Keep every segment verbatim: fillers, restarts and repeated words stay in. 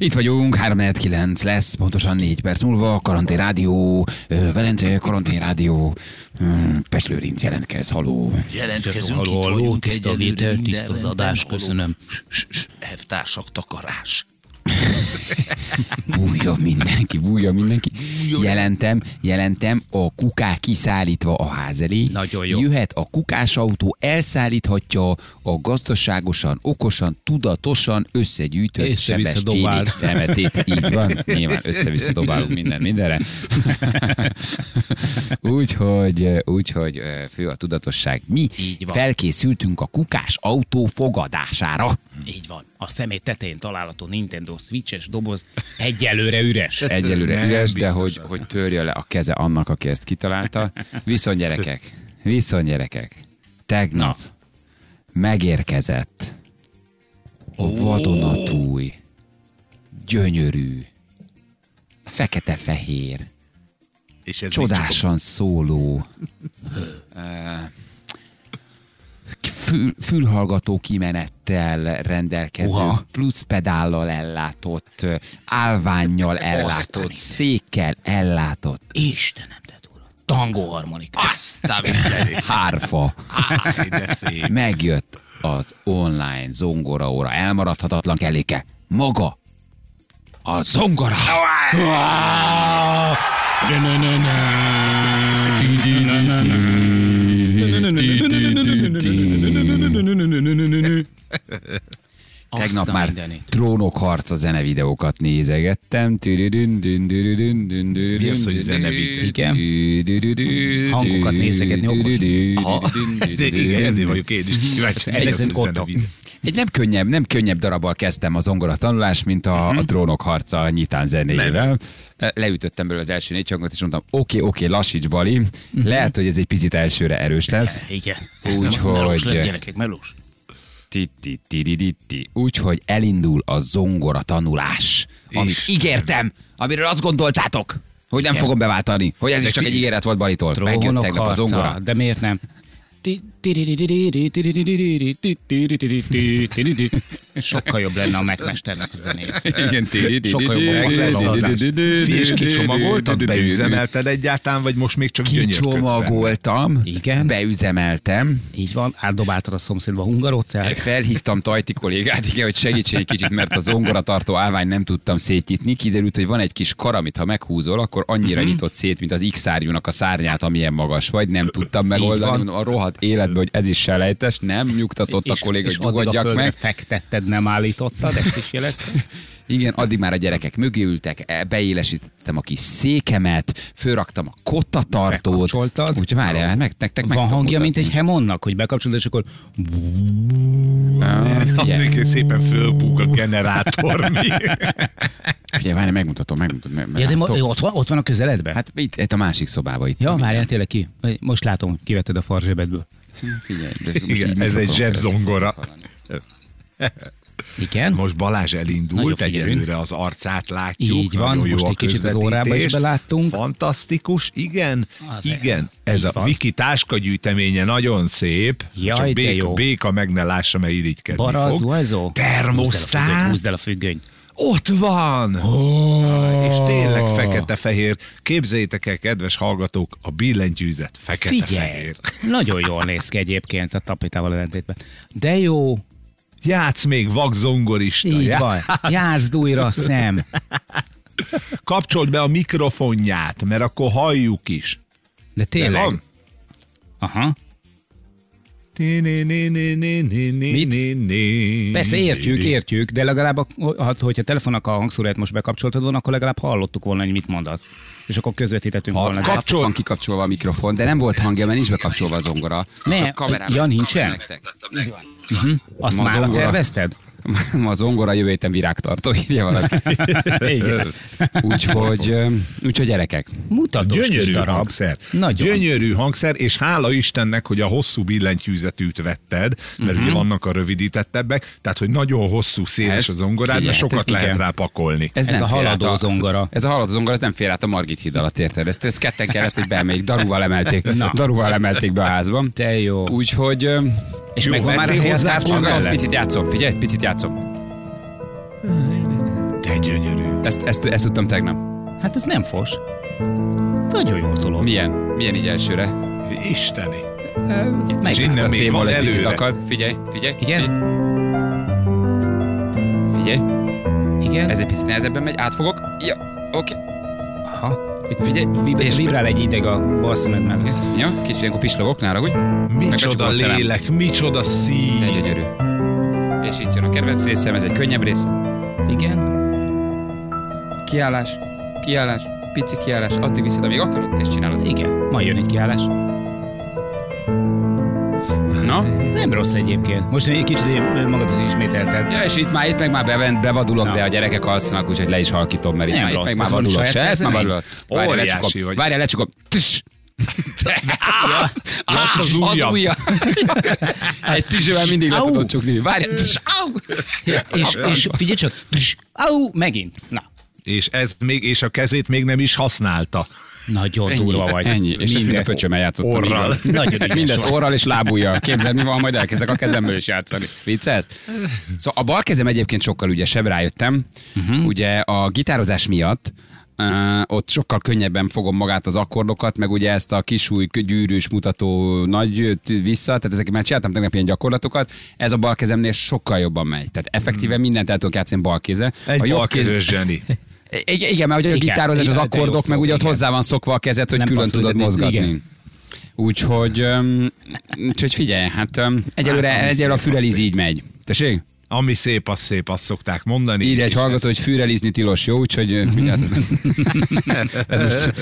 Itt vagyunk, három negyven kilenc lesz, pontosan négy perc múlva, Karantén Rádió, Velence, Karantén Rádió, Pest Lőrinc jelentkez, haló. Jelentkezünk, haló, itt haló, vagyunk, tiszta egyelőre vétel, minden tiszta az rendben, adás, haló. köszönöm. Elvtársak, takarás. Bújja mindenki, bújja mindenki. Jelentem, jelentem, a kukák kiszállítva a ház elé. Nagyon jó. Jöhet a kukás autó, elszállíthatja a gazdaságosan, okosan, tudatosan összegyűjtött Össze-vissza sebességek dobál. szemetét. Így van, nyilván össze-vissza dobálunk minden mindenre. Úgyhogy, úgyhogy fő a tudatosság. Mi Így van. felkészültünk a kukás autó fogadására. Így van. A szemét tetején található Nintendo Switches doboz egyelőre üres. Egyelőre Nem, üres, de biztosan. hogy, hogy törje le a keze annak, aki ezt kitalálta. Viszont gyerekek, viszont gyerekek, tegnap megérkezett a vadonatúj, gyönyörű, fekete-fehér, És ez csodásan szóló, eh, fül, fülhallgató kimenettel rendelkező, Uha. plusz pedállal ellátott, állvánnyal ellátott, székkel ellátott, Istenem, te durva. Tangó harmonika. Aztán mindené. hárfa. Áj, de szép. Megjött az online zongoraóra elmaradhatatlan kelléke. Maga a zongora. Tegnap Azt a már mindenit. Trónok harca zenevideókat nézegettem. Mi az, hogy zenevideó? Igen. Hangokat nézegetni okos. Aha, de igen, ezért vagyok én is kíváncsi. Mi Ezek az, szerint hogy kottok. zenevideó? Egy nem könnyebb, nem könnyebb darabbal kezdtem a zongora tanulást, mint a, a Trónok harca nyitán zenéjével. Leütöttem belőle az első négy hangot, és mondtam, oké, oké, lassíts, Bali. Lehet, hogy ez egy picit elsőre erős lesz. Igen. Úgyhogy- Melós lesz, gyerekek, melós. Ti-ti-ti-ti-ti. Úgyhogy elindul a zongora tanulás, amit Istenem. ígértem, amiről azt gondoltátok, hogy nem fogom beváltani, hogy ez is De csak ki- egy ígéret volt Balitól. Megjött Trónok tegnap a harca, zongora. de miért nem? Sokkal jobb lenne a megmesternek a zenész. Igen, Sokkal jobban Ez passzol az. hozzá. Fi, és kicsomagoltad, beüzemelted egyáltalán, vagy most még csak gyönyör közben? Kicsomagoltam, Igen. beüzemeltem, Így van, átdobáltad a szomszédba a hungarocelt. felhívtam Tajti kollégát, igen, hogy segítsen egy kicsit, mert a zongoratartó állvány nem tudtam szétnyitni. Kiderült, hogy van egy kis kar, amit ha meghúzol, akkor annyira Mhm. nyitott szét, mint az X-árjúnak a szárnyát, amilyen magas vagy. Nem tudtam megoldani. van. Mondom, a rohadt életben, hogy ez is selejtes, nem nyugtatott a És- kolléga, és hogy addig a nyugodjak földre meg. fektetted, nem állítottad, ezt is jeleztem. Igen, addig már a gyerekek mögé ültek, e, beélesítettem a kis székemet, fölraktam a kottatartót. Bekapcsoltad. Úgyhogy várjál, hát meg, nektek meg Van tudom hangja, mint mutatni. egy hemonnak, hogy bekapcsolod, és akkor Ah, Figyelj, Figyelj, szépen fölbúg a generátor. Mi? figyelj, várjál, megmutatom, megmutatom. Meg, ja, de mo- látom. ott van, ott van a közeledben? Hát itt, itt a másik szobában itt. Ja, van, várjál igen. tényleg ki. Most látom, hogy kivetted a farzsebedből. Figyelj, de most így Igen, ez egy mikrofon zsebzongora. Igen? Most Balázs Nagyon elindult, figyelünk. egyelőre az arcát látjuk. Így van, nagyon jó most a egy kicsit az órába is közvetítés. beláttunk. Fantasztikus, igen, Az igen. el- Ez így a van. Viki táskagyűjteménye nagyon szép. Jaj, Csak de béka, jó. béka meg ne lássa, mert irigykedni Bara, fog. zuhajzó? Termosztát. Húzd el a függöny. Ott van! Oh. És tényleg fekete-fehér. Képzeljétek el, kedves hallgatók, a billentyűzet Figyelj, fekete-fehér. nagyon jól néz ki egyébként a tapitával ellentétben. De jó, Játsz még vakzongorista. így játsz. van. Jázd újra, szem. Kapcsold be a mikrofonját, mert akkor halljuk is. De De tényleg. van? Aha. Mit? Persze értjük, értjük, de legalább, a- ha- hogyha telefonnak a hangszóróját most bekapcsoltad volna, akkor legalább hallottuk volna, hogy mit mondasz. És akkor közvetítettünk Ha volna. kapcsol- Kapcsol... Van kikapcsolva a mikrofon, de nem volt hangja, mert nincs bekapcsolva a zongora. Ne, Csak kamerában ja, nincsen? kapcsolom nektek. Uh-huh. Azt Ma már zongora. tervezted? A zongora jövő héten virágtartó, írja valaki. Igen. Úgyhogy, ö, úgyhogy gyerekek. Mutatós kis Gyönyörű darab. hangszer. Nagyon. Gyönyörű hangszer, és hála Istennek, hogy a hosszú billentyűzetűt vetted, mert Mhm. ugye vannak a rövidítettebbek, tehát hogy nagyon hosszú, széles Ez- a zongorád, mert figyelj, sokat ezt lehet igen. rá pakolni. Ez nem a fér át haladó zongora. Ez a haladó zongora, ez nem fér át a Margit híd alatt, érted? Ezt, ezt ketten kellett, hogy beemeljék. Darúval emelték, Na. darúval emelték be a házban. Te jó. Úgyhogy... ö, És Jó, megvan már a vettél helye a hozzá távcső valamit? mellett? Picit játszom, figyelj, picit játszom. Te gyönyörű. Ezt, ezt, ezt tudtam tegnap. Hát ez nem fos. Nagyon jól tolom. Milyen? Milyen így elsőre? Isteni. Meg És Ezt innen a még C-moll van egy picit előre. akad. Figyelj, figyelj. Igen? Figyelj. Igen? Ez egy picit nehezebben megy, átfogok. Ja, oké. Aha. Itt Figyelj, vib- és- vibrál egy ideg a bal szemed mellett. Jó, kicsit ilyenkor pislogok, ne haragudj. Micsoda Megbecsukol a szemem. lélek, micsoda De szív. gyönyörű. És itt jön a kedvenc részem, ez egy könnyebb rész. Igen? Kiállás, kiállás, pici kiállás, addig viszed, amíg akarod, és csinálod. Igen. Majd jön egy kiállás. Na? Nem rossz egyébként. Most egy kicsit magadat ismételted. Ja, és itt már, itt meg már bevent, bevadulok, Na. de a gyerekek alszanak, úgyhogy le is halkítom, mert itt Nem már, itt rossz, meg már ez van vadulok. saját Se, ezt már szerzemény? vadulok. Várjál, Óriási lecsukom. vagy. Várjál, lecsukom. Tss! Ah, az az ujja. ujja. Egy tizsővel mindig le Au. tudod csukni. Várjál. Tss, au. És, és figyelj csak. Tss, Au, megint. Na. És, ez még, és a kezét még nem is használta. Nagyon Ennyi, durva vagy. ennyi. És ezt mind a Mindez- pöcsömmel játszottam. Orral. így van. Nagyon ügyes Mindez vagy. orral és lábujjal. Képzeld, mi van, majd elkezdek a kezemből is játszani. Viccelsz? Szóval a bal kezem egyébként sokkal ügyesebb, rájöttem. Uh-huh. Ugye a gitározás miatt Uh, ott sokkal könnyebben fogom magát az akkordokat, meg ugye ezt a kisúj gyűrűs mutató nagy vissza, tehát ezeket már csináltam tegnap ilyen gyakorlatokat, ez a bal kezemnél sokkal jobban megy. Tehát effektíven mindent el tudok játszani bal kézzel. Egy A jobb balkezős zseni. Igen, igen, mert ugye a Igen, gitározás, az igen, de jó akkordok, szó, meg ugye ott igen. hozzá van szokva a kezed, hogy Nem külön passzol, tudod de- mozgatni. igen. Úgyhogy, um, úgyhogy figyelj, hát um, egyelőre, Hát, ami egyelőre a szép, füreliz az szép. így megy. Tessék? Ami szép, az szép, azt szokták mondani. Írj egy és hallgató, ez- hogy fürelizni tilos, jó? Úgyhogy uh, vigyázz. ez, most,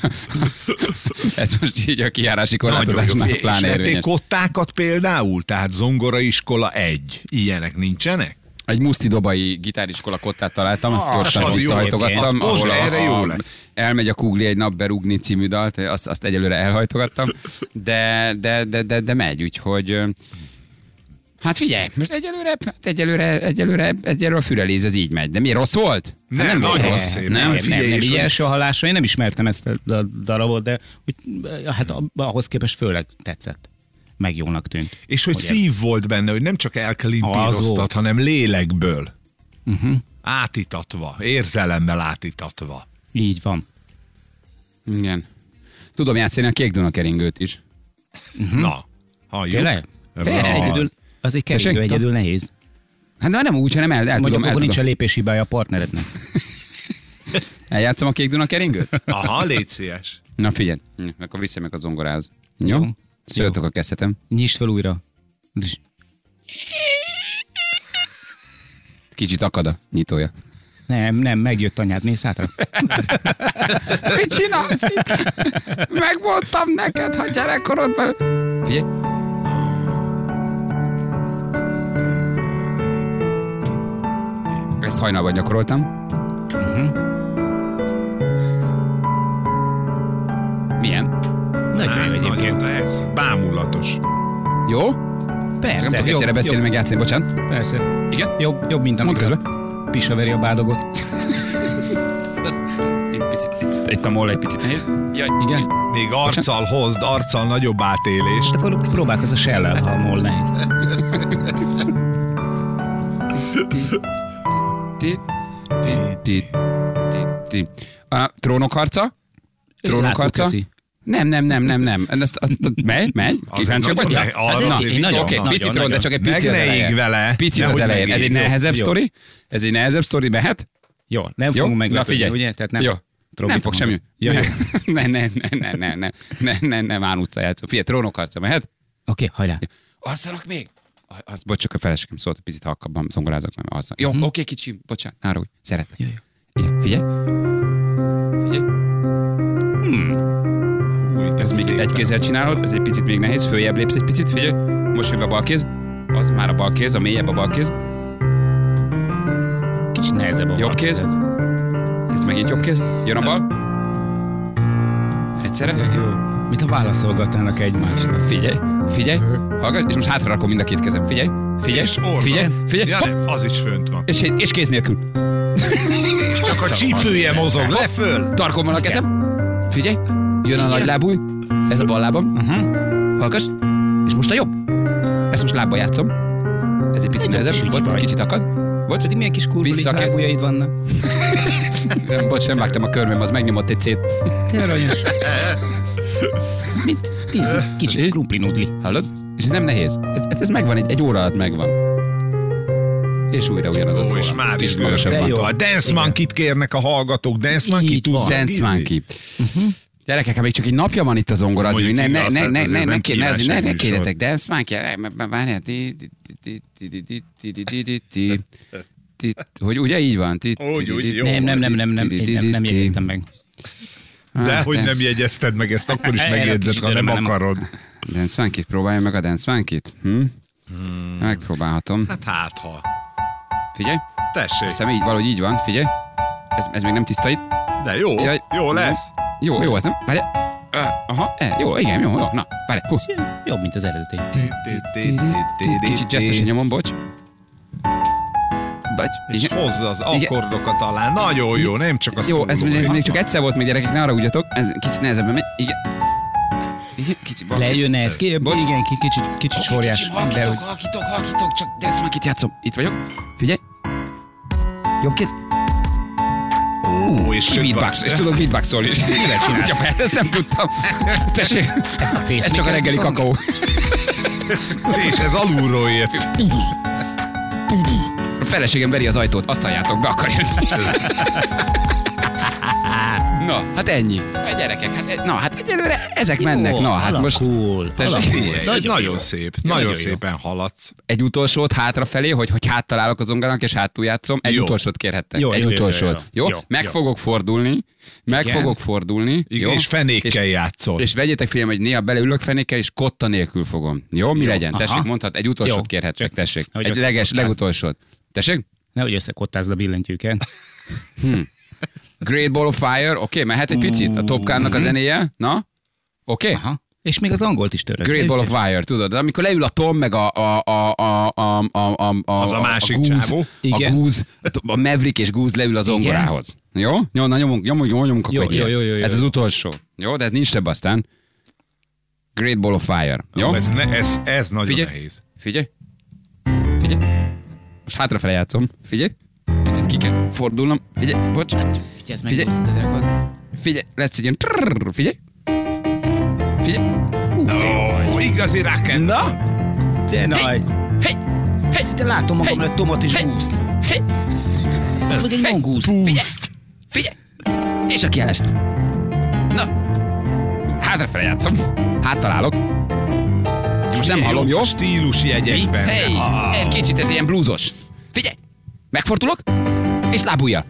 ez most így a kijárási Nagyon jó. korlátozásnál És pláne vették érvényes. kottákat például? Tehát zongoraiskola egy. Ilyenek nincsenek? Egy muszti dobai gitáriskola kottát találtam, azt Ah, gyorsan az jó visszahajtogattam. egyébként. Az ahol erre a- jó lesz. Elmegy a Kugli egy nap berúgni című dalt, azt, azt egyelőre elhajtogattam, de, de, de, de, de megy, úgyhogy ö, hát figyelj, most egyelőre, hát egyelőre, egyelőre, egyelőre a fürelíz, az így megy. De mi, rossz volt? Hát Nem, volt nagyon rossz. szép. Nem, Nem, nem, figyelj, nem, és így hogy- első hallásra én nem ismertem ezt a darabot, de úgy, hát ahhoz képest főleg tetszett. Meg jónak tűnt. És hogy Hogy szív volt benne, hogy nem csak Az elkalimpíroztat, volt. hanem lélekből. Uh-huh. Átitatva, érzelemmel átitatva. Így van. Igen. Tudom játszani a Kék Duna keringőt is. Uh-huh. Na, halljuk. Tényleg? Ebből De a- egyedül, az egy keringő Tessék? egyedül nehéz. Hát de nem úgy, hanem el, el Mondjuk tudom, el akkor nincs a tudom. lépéshibája a partnerednek. Eljátszom a Kék Duna keringőt? Aha, légy szíves. Na figyelj, hm, akkor vissza meg a zongorához. Jó? Jó. Szóljatok a kezdetem. Nyisd fel újra. Kicsit akad a nyitója. Nem, nem, megjött anyád, nézz hátra. Mit csinálsz itt? Megmondtam neked, ha gyerekkorodban... Figyelj. Ezt hajnalban gyakoroltam. Uh-huh. Milyen? Nagyon jó egyébként. Nagyon ez. Bámulatos. Jó? Nem Persze, tudok egyszerre beszélni, meg játszani, bocsánat. Persze. Igen? Jobb, jobb mint Mondd amikor közben. Pisa veri a bádogot. Egy picit, picit, itt a moll egy picit nehéz. Jaj, Igen? Még arccal hozd, arccal nagyobb átélést. Akkor próbálkozz a shell-el, ha a mol nehéz. Ti, ti, ti, ti, ti. A trónok harca? Trónok harca? Látókeszi. Nem, nem, nem, nem, nem. Ezt, a, a, megy, megy? Az Kíváncsiak nagyon vagytok? ne- arra Hát Na, azért én nagyon- oké, nagyon- picit nagyon- rossz, de csak egy Meg pici az ne elején. ég vele. Pici az Nehogy elején. Ez megég. egy nehezebb Jó. sztori? Ez egy nehezebb sztori, mehet? Jó, nem Jó? fogunk Na meglepődni, figyelj. ugye? Tehát nem, Jó. Trombita Nem fog semmi. hangod. Jó, jó. Ne, ne, ne, ne, ne, ne, ne, ne, ne, Mán utca játszó. Figyelj, trónok harca, mehet? Oké, hajrá. Alszanak még? Az, bocs, csak a feleségem szólt, picit halkabban zongorázok, nem alszanak. Jó, Mhm. oké, kicsi, bocsánat, nárógy, szeretlek. Jó, jó. Igen, figyelj. Figyelj. Új, de Ez még szépen. egy kézzel csinálod, ez egy picit még nehéz, följebb lépsz egy picit, figyelj. Most jön be a bal kéz. Az már a bal kéz, a mélyebb a bal kéz. Kicsit nehezebb a Jobb bal kéz. kezed. Ez megint jobb kéz. Jön a bal. Egyszerre. Jó. Mit a válaszolgatnának egymásra? Figyelj, figyelj. Hallgass, és most hátra rakom mind a két kezem. Figyelj, figyelj, És orra. figyelj, figyelj. Ja, Hopp. nem, az is fönt van. És, és kéz nélkül. És csak a csípője mozog, le föl. Tarkon van a kezem. Figyelj, jön a nagy lábúj. Ez a bal lábam. Uh-huh. Hallgass. És most a jobb. Ezt most lábbal játszom. Ez egy picit Jó, nehezebb. kis ügyi Bocs, vagy. kicsit akad. Bocs, Pedig milyen kis kurvuli Vissza kell- lábujjaid vannak. nem, bocs, nem vágtam a körmöm, az megnyomott egy szét. Te aranyos. Mint tíz kicsi krumpli nudli. Hallod? És ez nem nehéz. Ez, ez megvan, egy, egy óra alatt megvan. És újra ugyanaz a szó. Ó, és már is gősebb De jó. van. A Dance Igen. Monkey-t kérnek a hallgatók. Dance Monkey Így van. tudsz. Dance Monkey. Gyerekek, ha még csak egy napja van itt az zongora, azért Mondjuk ne, ne, igaz, ne, hát ne, azért ne, nem ne, ne, ne, ne, ne kívánság kérjetek, Dance Monkey, várjál, ti- ti- ti- ti- ti- ti- ti- ti- ti- ti- ti- ti- hogy ugye így van? Ti- Úgy, ti- úgy, ti- jó. Nem, nem, nem, nem, nem, ti- ti- én nem, nem ti- jegyeztem meg. De Ah, hogy nem Dance- jegyezted meg, ezt akkor is El- el- megjegyzed, kis ha nem időben nem- akarod. Dance Monkey-t, próbálja meg a Dance Monkey-t. Hm? Megpróbálhatom. Hát hát ha. Figyelj, Tessék. hiszem így valahogy így van, figyelj. Ez, ez még nem tiszta itt. De jó, Jaj. jó lesz. Jó, jó, az nem? Várj. Aha, e, jó, igen, jó, jó. Na, várj. Hú. Jobb, mint az eredeti. Kicsit jazzesen nyomom, bocs. Vagy, És igen. hozza az Igen. akkordokat alá. Nagyon jó, nem csak a Jó, ez, szóló. ez még csak egyszer volt még gyerekek, ne haragudjatok. Ez kicsit nehezebben megy. Igen. Igen, kicsit bal. Lejön ez, ki, Bocs. igen, ki, kicsit, kicsit sorjás. Kicsit De halkítok, hogy halkítok, halkítok, csak Dance Monkey-t játszom. Itt vagyok. Figyelj. Jobb kéz. Ó, és Ki beatbox, és tudok beatboxolni is. Ja, persze, ezt nem tudtam. Tessék, ez a ez csak a reggeli kakaó. És ez alulról ért. A feleségem veri az ajtót, azt halljátok, be akar jönni. Na, hát ennyi. A gyerekek, hát, e- na, hát egyelőre ezek mennek. Na, hát most alakul, Tessék. alakul. Figyelj, Nagyon nagyon jó. szép, Nagyon nagyon jó. szépen haladsz. egy utolsót hátrafelé, hogy, hogy háttalálok az zongának, és hátul játszom. Egy Jó. utolsót kérhettek. Jó, egy jó, jó, utolsót. jó, Jó? jó. Meg Jó. fogok fordulni. Meg Igen. fogok fordulni. Igen, Jó? és fenékkel És- játszol. És vegyétek figyelme, hogy néha beleülök fenékkel, és kotta nélkül fogom. Jó, mi Jó. legyen? Aha. Tessék, mondhat, egy utolsót Jó. kérhettek, Csak tessék. hogy Egy leges, összekottázd. legutolsót. Tessék? Nehogy összekottázd a billentyűket. Great Ball of Fire, oké, okay, mehet egy picit? A Top Gun-nak a zenéje? Na? Oké? Okay? Aha. És még az angolt is török. Great Ball of Fire, tudod, de amikor leül a Tom, meg a, a, a, a, a, a, a, a Az a másik Goose, csávó. a Igen. Goose, a Maverick és Goose leül az zongorához. Jó? Jó, na nyomunk, nyomunk, nyomunk Jó, akkor egy jó, ilyet. jó, jó, jó. Ez az utolsó. Jó, de ez nincs több aztán. Great Ball of Fire. Jó? Ez, ne, ez, ez nagyon Figyelj. nehéz. Figyelj. Figyelj. Most hátrafele játszom. Figyelj. Picit ki kell fordulnom. Figyelj, bocs. Figyelj, Figyelj. Figyelj, lesz egy ilyen trrrr. Figyelj. Figyelj. Ó, igazi rock'n'roll. Na? Te nagy. Hey! Hey! Szinte látom magam Hey! lett Tomot és Hey! Goose-t. Hey! Az meg egy mongúz. Figyelj! Figyelj! És a kiállás. Na! Hátrafele játszom. Háttalálok. Én most nem hallom, jó? Stílus jegyekben. Hey! Ah. Egy kicsit ez ilyen bluesos. Figyelj! Megfordulok, és lábujjal.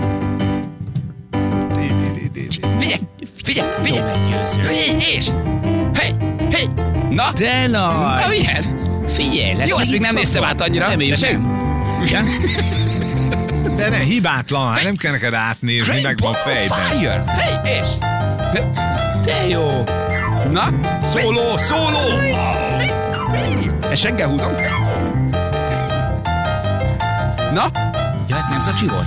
Figyelj! Figyelj! Figyelj! Hey, és! Hey! Hey! Na! De Na, nagy. milyen? Figyelj, lesz Jó, ezt még nem itt néztem szokva. át annyira. Reméljük Tessék? nem. Igen? De ne, hibátlan, hát nem kell neked átnézni, meg van fejben. Fire! Hey, és! De jó. Na? Szóló, szóló! Ezt seggel húzom. Na? Ja, ez nem Zacsi volt?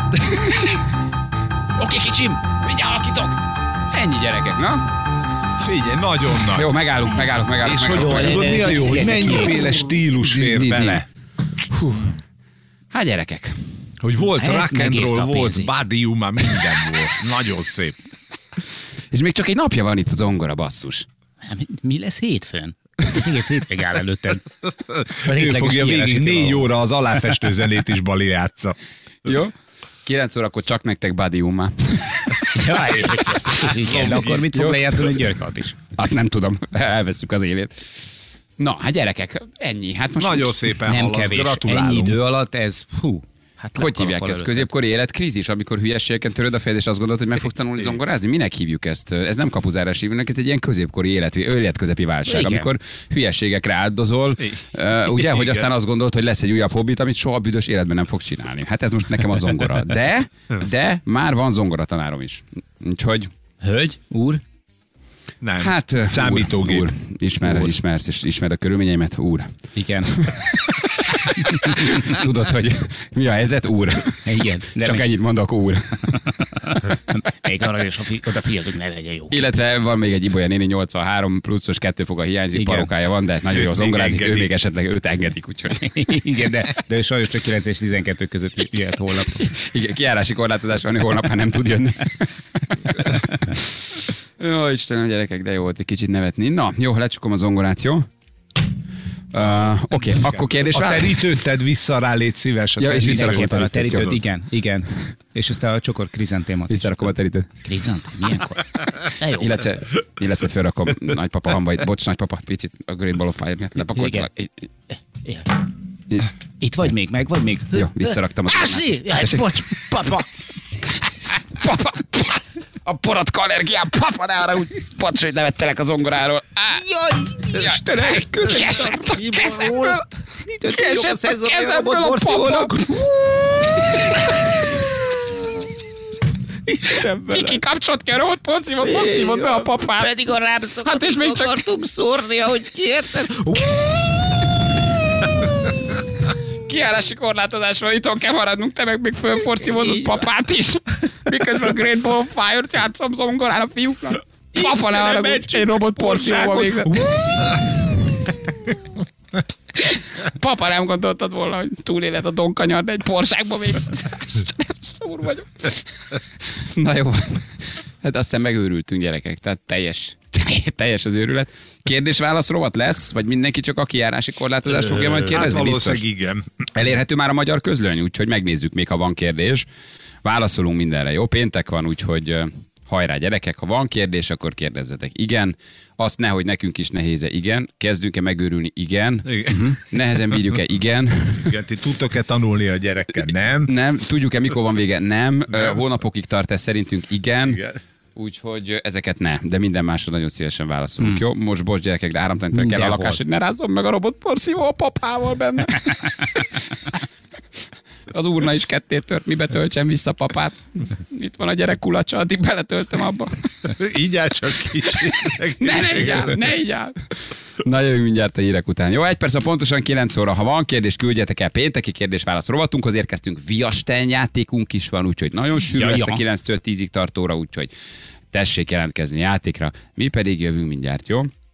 Oké, kicsim, mindjárt alakítok. Ennyi gyerekek, na? Figyelj, nagyon nagy. Jó, megállunk, megállunk, megállunk. És hogy megállunk, jó, tudod, mi a jó, hogy mennyiféle stílus fér Di- di- di- bele? Hát gyerekek. Hogy volt Ez rock and megírta roll, a volt pénzét. body, már minden volt. Nagyon szép. És még csak egy napja van itt az zongora, basszus. Nem, Mi lesz hétfőn? Itt egész hétvég áll előtted. A Ő részleges fogja végig kiírásítja négy valahol. óra az aláfestő zenét is Bali játsza. Jó? kilenc órakor csak nektek badiummal. Ja, igen, de akkor mit fog Jó. lejátszani a Györkat is? Azt nem tudom, elveszük az élét. Na, hát gyerekek, ennyi. Hát most Nagyon most, szépen Nem haladsz, kevés. gratulálunk. Ennyi idő alatt ez, hú. Hát hogy hívják ezt? Középkori életkrízis, amikor hülyeségeken töröd a fejed, és azt gondolod, hogy meg fogsz tanulni zongorázni? Minek hívjuk ezt? Ez nem kapuzárás hívnak, ez egy ilyen középkori élet, életközepi válság, Igen. amikor hülyeségekre áldozol, uh, ugye, hogy aztán azt gondolod, hogy lesz egy újabb hobbit, amit soha büdös életben nem fogsz csinálni. Hát ez most nekem a zongora. De, de már van zongoratanárom is. Úgyhogy Hölgy, úr, Nem, hát uh, számítógép. Úr, úr, ismer, Úr. ismersz, és ismered a körülményeimet, úr. igen. Tudod, hogy mi a helyzet, úr? Igen. De Csak még- ennyit mondok, úr. Még arra is, ha fi, odafigyeltünk, ne legyen jó. Illetve van még egy Ibolya néni, nyolcvanhárom pluszos, kettő foga hiányzik, Igen. parókája van, de nagyon jó az még zongorázik, ő engedik. még esetleg őt engedik, úgyhogy. Igen, de, de ő sajnos csak kilenc és tizenkettő között jöhet holnap. Igen, kijárási korlátozás van, hogy holnap már nem tud jönni. Jó, Istenem, gyerekek, de jó volt egy kicsit nevetni. Na, jó, lecsukom a zongorát, jó? Uh, Oké, okay, akkor kérdés A rá. terítőt tedd vissza rá, légy szíves. A Ja, és terítőt. visszarakom Mindenképpen a terítőt, terítőt, jó. igen, igen. És aztán a csokor krizantémat. Visszarakom a terítőt. Krizant? Milyenkor? De jó. Illetve, illetve fölrakom nagypapa hambait. Bocs, nagypapa, picit a Great Ball of Fire miatt lepakoltalak. Igen. Itt vagy még, meg vagy még? Jó, visszaraktam a Ászi! Jaj, bocs, papa! Papa, a poratka allergiám, papa, ne arra úgy, bocs, hogy nevettelek a zongoráról. Á, Jaj, Istenem, kiesett a kezemből. Kiesett a szezon, kezemből a porszívónak. papa. Isten Ki kikapcsolt ki a robot porszívót, porszívót be a papát. Pedig a rám szokott, Hát és még csak- akartunk szórni, ahogy kérted. Kijárási korlátozásról itthon kell maradnunk, te meg még fölporszívódott papát is. Miközben a Great Ball of Fire-t játszom zongorán a fiúknak. Papa, ne arra, hogy egy robot porszívóval végzett. Papa, nem gondoltad volna, hogy túléled a donkanyar, de egy porságba még. Szúr vagyok. Na jó. Hát azt hiszem megőrültünk, gyerekek. Tehát teljes, teljes az őrület. Kérdés-válasz rovat lesz? Vagy mindenki csak a kijárási korlátozást fogja majd Hát kérdezni? valószínűleg Biztos. igen. Elérhető már a magyar közlöny, úgyhogy megnézzük még, ha van kérdés. Válaszolunk mindenre, jó? Péntek van, úgyhogy ö, hajrá gyerekek, ha van kérdés, akkor kérdezzetek. Igen. Azt nehogy nekünk is nehéze, igen. Kezdünk-e megőrülni, igen. Igen. Nehezen bírjuk-e, igen. Igen, ti tudtok-e tanulni a gyerekkel? Nem? Nem. Tudjuk-e, mikor van vége? Nem. Nem. Hónapokig tart ez szerintünk, igen. Igen. Úgyhogy ezeket ne, de minden másra nagyon szívesen válaszolunk, hmm. jó? Most bocs gyerekek, de áramtalanítani kell a Mindenhol. lakás, hogy ne rázzon meg a robotporszívó a papával benne. Az urna is ketté tört, mibe töltsem vissza papát. Itt van a gyerek kulacsa, addig beletöltöm abba. Így áll csak kicsit. Ne, ne így áll, ne így áll. Na jövünk mindjárt a hírek után. Jó, egy perc, a pontosan kilenc óra. Ha van kérdés, küldjetek el. Pénteki kérdés-válasz rovatunkhoz érkeztünk. Viasten játékunk is van, úgyhogy nagyon sűrű Ja, lesz ja. a kilenctől tízig tartóra, úgyhogy tessék jelentkezni játékra. Mi pedig jövünk mindjárt, jó?